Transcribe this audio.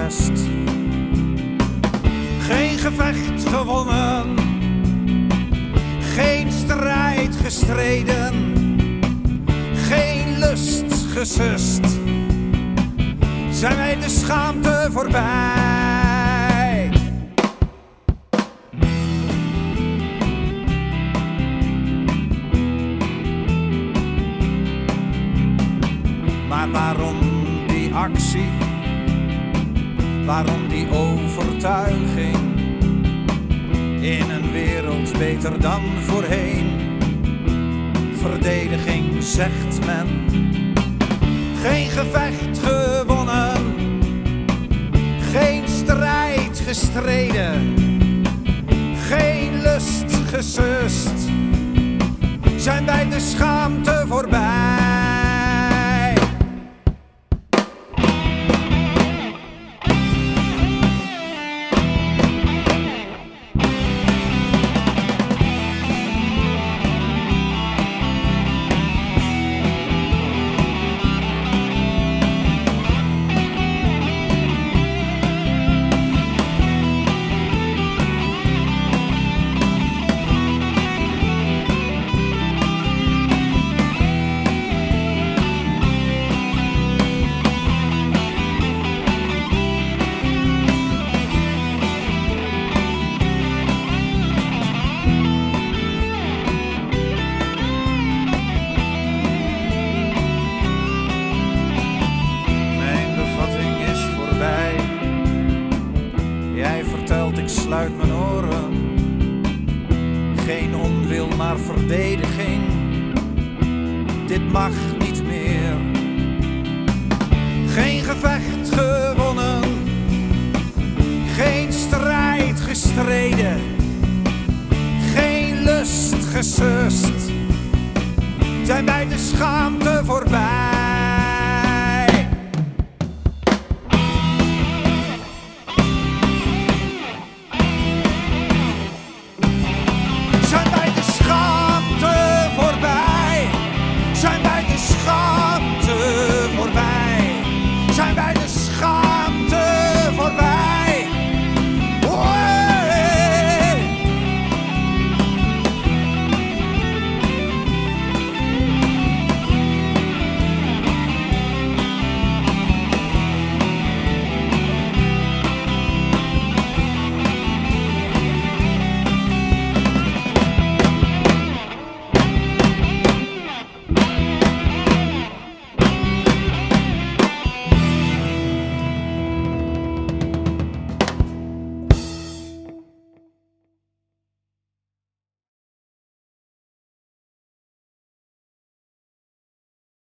rest. Geen gevecht gewonnen, geen strijd gestreden, geen lust gesust. Zijn wij de schaamte voorbij? Maar waarom die actie? Waarom die overtuiging? In een wereld beter dan voorheen. Verdediging zegt men. Geen gevecht gewonnen, geen strijd gestreden, geen lust gesust. Zijn wij de schaamte voorbij? Ik sluit mijn oren. Geen onwil, maar verdediging. Dit mag niet meer. Geen gevecht gewonnen, geen strijd gestreden, geen lust gesust. Zijn wij de schaamte voorbij?